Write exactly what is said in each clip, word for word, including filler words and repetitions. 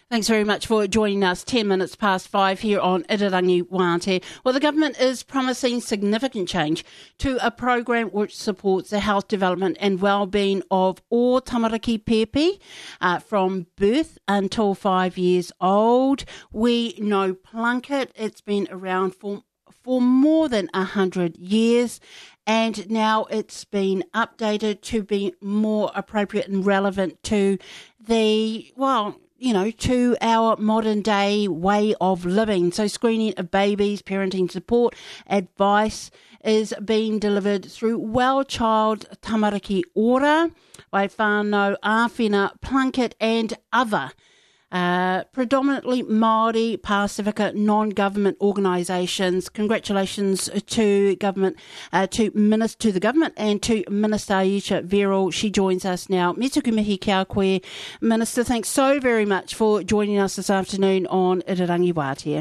Thanks very much for joining us. Ten minutes past five here on Irirangi Wānake. Well, the government is promising significant change to a program which supports the health, development and well-being of all tamariki pepe uh, from birth until five years old. We know Plunket. It's been around for for more than a hundred years. And now it's been updated to be more appropriate and relevant to the, well, you know, to our modern day way of living. So screening of babies, parenting support, advice is being delivered through Well Child Tamariki Ora by whānau āwhina, Plunket and other Uh, predominantly Māori, Pasifika, non-government organisations. Congratulations to government, uh, to minister, to the government and to Minister Aisha Verrall. She joins us now. Me tuku mihi kia koe, Minister. Thanks so very much for joining us this afternoon on Irirangi Wānake.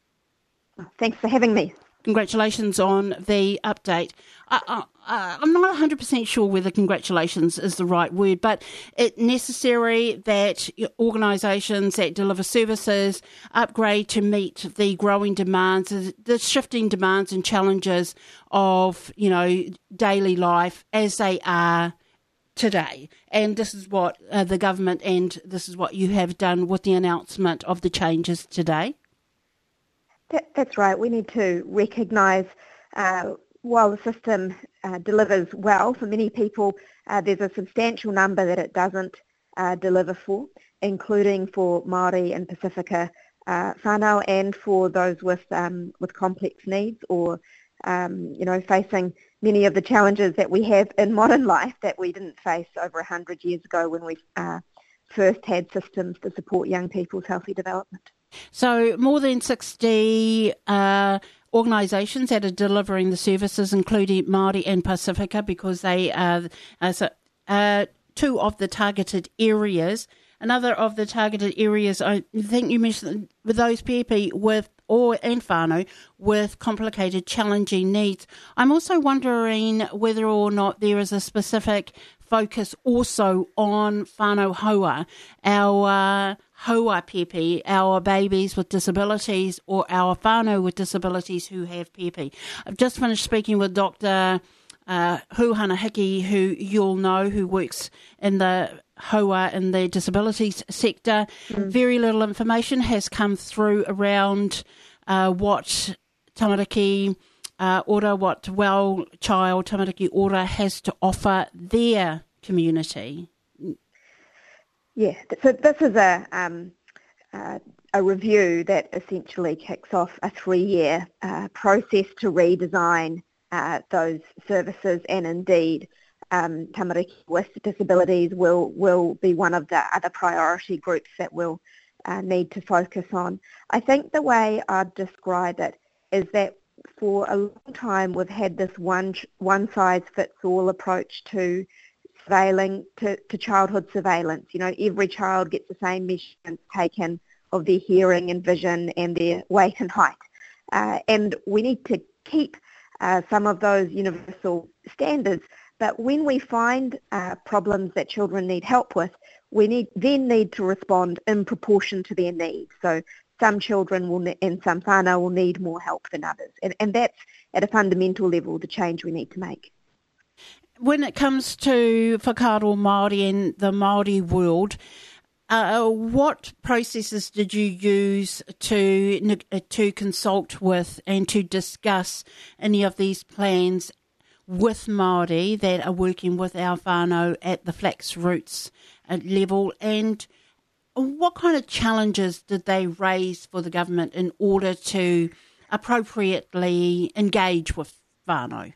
Thanks for having me. Congratulations on the update. I, I, I'm not one hundred percent sure whether congratulations is the right word, but it's necessary that organisations that deliver services upgrade to meet the growing demands, the shifting demands and challenges of, you know, daily life as they are today. And this is what uh, the government and this is what you have done with the announcement of the changes today. That, that's right. We need to recognise uh, while the system uh, delivers well for many people, uh, there's a substantial number that it doesn't uh, deliver for, including for Māori and Pasifika uh, whānau and for those with um, with complex needs or um, you know facing many of the challenges that we have in modern life that we didn't face over a hundred years ago when we uh, first had systems to support young people's healthy development. So more than sixty uh, organisations that are delivering the services, including Māori and Pasifika, because they are uh, so, uh, two of the targeted areas. Another of the targeted areas, I think you mentioned, with those people with, or and whānau, with complicated, challenging needs. I'm also wondering whether or not there is a specific focus also on whānau hoa, our uh, hoa pepe, our babies with disabilities or our whānau with disabilities who have pepe. I've just finished speaking with Doctor Uh, Huhana Hiki, who you'll know, who works in the hoa in the disabilities sector. Mm. Very little information has come through around uh, what Tamariki uh, Ora, what Well Child Tamariki Ora has to offer their community. Yeah, so this is a um, uh, a review that essentially kicks off a three-year uh, process to redesign Uh, those services, and indeed um, tamariki with disabilities will will be one of the other priority groups that we'll uh, need to focus on. I think the way I'd describe it is that for a long time we've had this one one size fits all approach to surveilling to, to childhood surveillance. You know, every child gets the same measurements taken of their hearing and vision and their weight and height, uh, and we need to keep Uh, some of those universal standards. But when we find uh, problems that children need help with, we need then need to respond in proportion to their needs. So some children will ne- and some whānau will need more help than others. And, and that's at a fundamental level the change we need to make. When it comes to whakaaro Māori and the Māori world, Uh, what processes did you use to to consult with and to discuss any of these plans with Māori that are working with our whānau at the flax roots level? And what kind of challenges did they raise for the government in order to appropriately engage with whānau?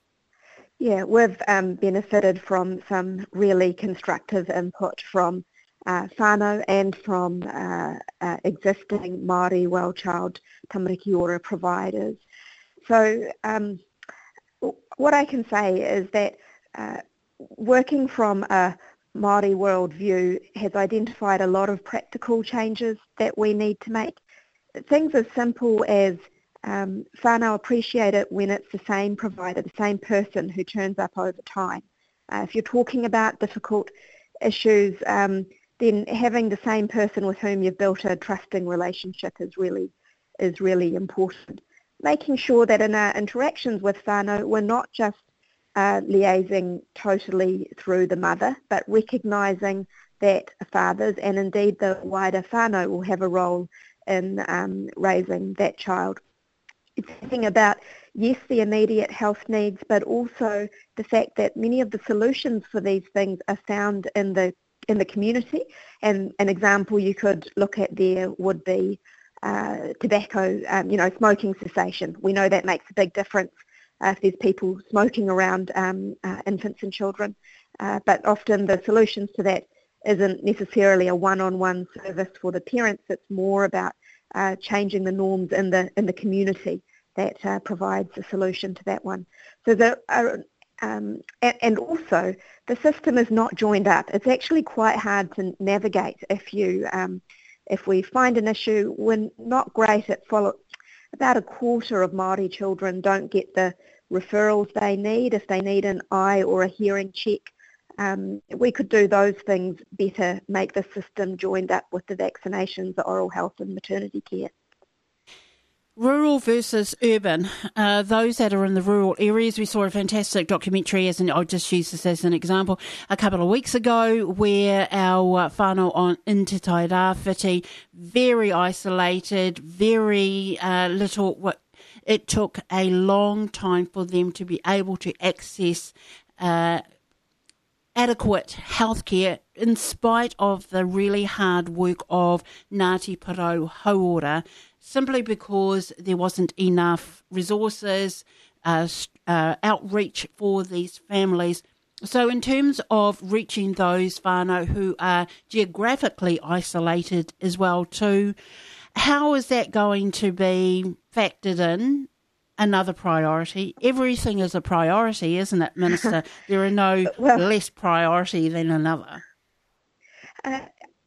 Yeah, we've um, benefited from some really constructive input from Uh, whānau and from uh, uh, existing Māori Well Child Tamariki Ora providers. So um, what I can say is that uh, working from a Māori world view has identified a lot of practical changes that we need to make. Things as simple as um, whānau appreciate it when it's the same provider, the same person who turns up over time. Uh, if you're talking about difficult issues, um, then having the same person with whom you've built a trusting relationship is really is really important. Making sure that in our interactions with whānau, we're not just uh, liaising totally through the mother, but recognising that fathers and indeed the wider whānau will have a role in um, raising that child. It's thinking about, yes, the immediate health needs, but also the fact that many of the solutions for these things are found in the in the community. And an example you could look at there would be uh, tobacco, um, you know, smoking cessation. We know that makes a big difference uh, if there's people smoking around um, uh, infants and children. Uh, but often the solutions to that isn't necessarily a one-on-one service for the parents. It's more about uh, changing the norms in the in the community that uh, provides a solution to that one. So the uh, um, and, and also the system is not joined up. It's actually quite hard to navigate if you um, if we find an issue. We're not great at follow. About a quarter of Māori children don't get the referrals they need if they need an eye or a hearing check. Um, we could do those things better, make the system joined up with the vaccinations, the oral health and maternity care. Rural versus urban, uh, those that are in the rural areas, we saw a fantastic documentary, as an, I'll just use this as an example, a couple of weeks ago where our uh, whānau on in Te Tai Rāwhiti, very isolated, very uh, little, what, it took a long time for them to be able to access uh, adequate healthcare in spite of the really hard work of Ngāti Porou Hauora, simply because there wasn't enough resources, uh, uh, outreach for these families. So in terms of reaching those whānau who are geographically isolated as well too, how is that going to be factored in? Another priority. Everything is a priority, isn't it, Minister? There are no well, less priority than another. Uh,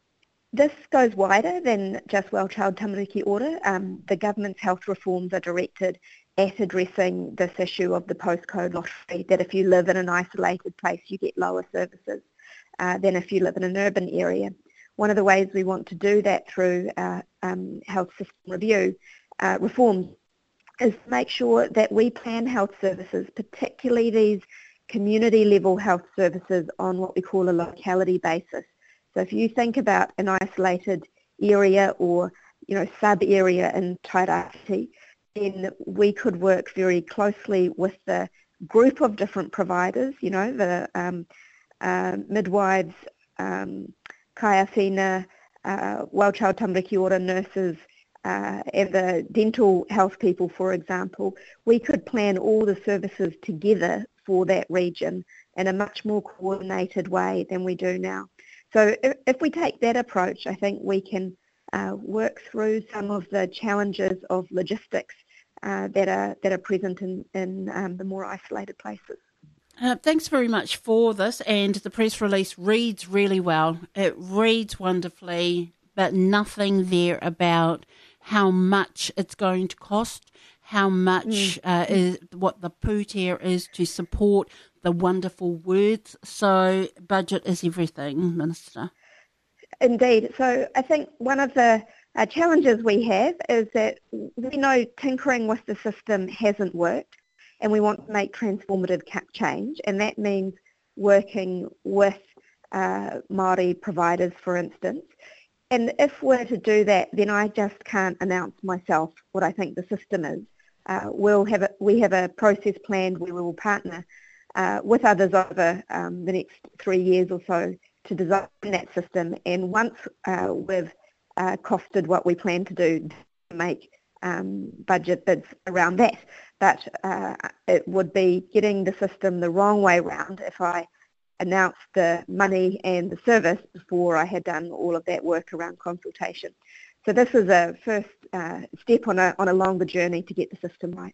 this goes wider than just Well Child Tamariki Order. Um, the government's health reforms are directed at addressing this issue of the postcode lottery, that if you live in an isolated place, you get lower services uh, than if you live in an urban area. One of the ways we want to do that through our um, health system review uh, reforms is to make sure that we plan health services, particularly these community-level health services, on what we call a locality basis. So if you think about an isolated area or, you know, sub-area in Tairāwhiti, then we could work very closely with the group of different providers, you know, the um, uh, midwives, um, kaiawhina, uh, Well Child Tamariki Order nurses, Uh, and the dental health people, for example. We could plan all the services together for that region in a much more coordinated way than we do now. So if, if we take that approach, I think we can uh, work through some of the challenges of logistics uh, that are that are present in, in um, the more isolated places. Uh, thanks very much for this, and the press release reads really well. It reads wonderfully, but nothing there about how much it's going to cost, how much mm. uh, is what the pūtea is to support the wonderful words. So budget is everything, Minister. Indeed. So I think one of the uh, challenges we have is that we know tinkering with the system hasn't worked, and we want to make transformative change, and that means working with uh, Māori providers, for instance. And if we're to do that, then I just can't announce myself what I think the system is. Uh, we'll have a, we have a process planned where we will partner uh, with others over um, the next three years or so to design that system. And once uh, we've uh, costed what we plan to do, to make um, budget bids around that. But uh, it would be getting the system the wrong way round if I announced the money and the service before I had done all of that work around consultation. So this is a first uh, step on a on a longer journey to get the system right.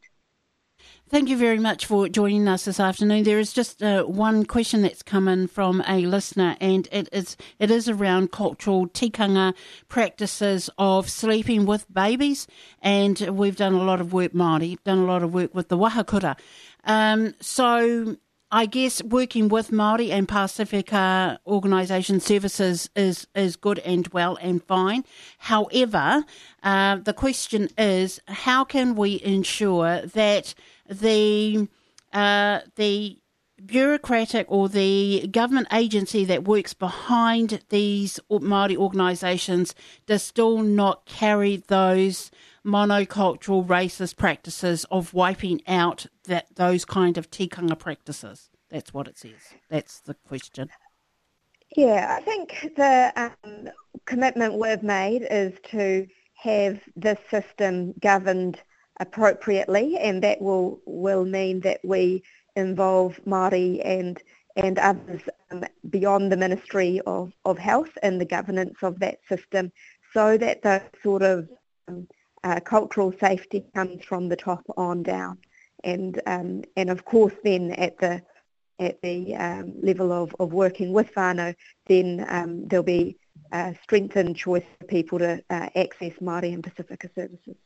Thank you very much for joining us this afternoon. There is just uh, one question that's come in from a listener, and it is it is around cultural tikanga practices of sleeping with babies. And we've done a lot of work, Māori, done a lot of work with the wahakura. Um, so I guess working with Māori and Pasifika organisation services is, is good and well and fine. However, uh, the question is, how can we ensure that the uh, the bureaucratic or the government agency that works behind these Māori organisations does still not carry those monocultural racist practices of wiping out that those kind of tikanga practices? That's what it says. That's the question. Yeah, I think the um, commitment we've made is to have this system governed appropriately, and that will will mean that we involve Māori and and others um, beyond the Ministry of, of Health in the governance of that system, so that the sort of um, uh, cultural safety comes from the top on down. And um, and of course then at the at the um, level of, of working with whānau, then um, there'll be a strengthened choice for people to uh, access Māori and Pasifika services.